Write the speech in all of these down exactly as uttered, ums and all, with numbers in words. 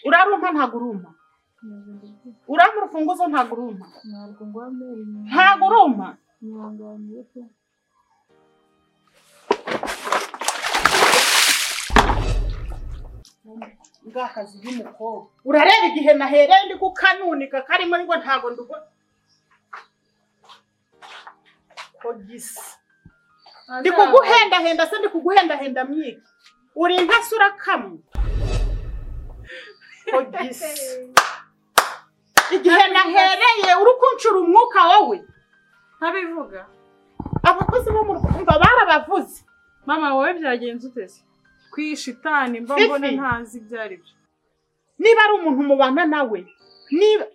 urarumpa ntago urumpa urampa urufunguzo ntago urumpa ntabwo ngwamere ntago urumpa nyanganiye pe ngakazi y'umukobwa urareba igihe nahereye ndi kukanunika karimo ngo ntago ndugo kogisi ndi kuguhenda henda se ndi kuguhenda henda mwiki uri nkasura kamwe kogisi igihe nahereye uri kuncura umwuka wowe ntabivuga abakozi bo mu Rwanda barabavuze mama wowe byagenze utese kwishitani mba mbona ntazi byari byo niba ari umuntu mubana nawe niba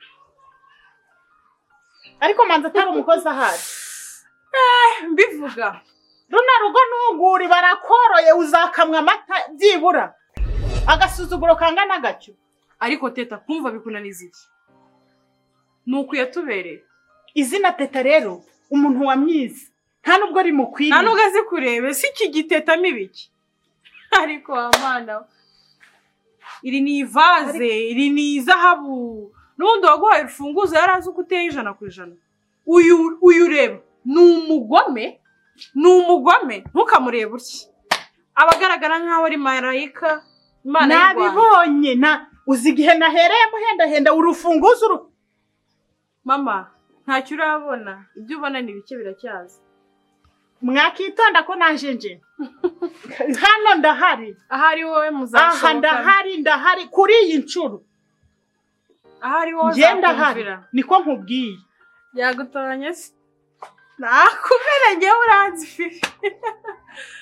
ariko manza atari umukozi ahari eh mbivuga runa rugo nuguri barakoroye uzakamwa amata byibura agasuzuguro kangana gacyo ariko teta kumva bikunaniza iki nuko yatubereye izina teta rero umuntu wamyize nta nubwo ari mukwiriye nta nubwo azi kurebe si iki giteta mibiki ariko amana iri ni ivaze iri ni izahabu nundi waguhaye urufunguzo yarazi uko uteye ijana ku ijana uyu uyu reba ni umugome ni umugome ntukamurebe utya abagaragara nkaho ari marayika Imana y'Rwanda nabibonye na uzi igihe nahereye muhenda henda urufunguzo uru mama ntacyo urabona ibyo ubona ni bike biracyaza mwakitonda ko najenje hano ndahari ahari wowe muzashoboka aha ndahari ndahari kuri iyi ncuru ahari wowe ngenda hari niko nkubwiye yagutoranye se nakumere ngewe uranzi fifi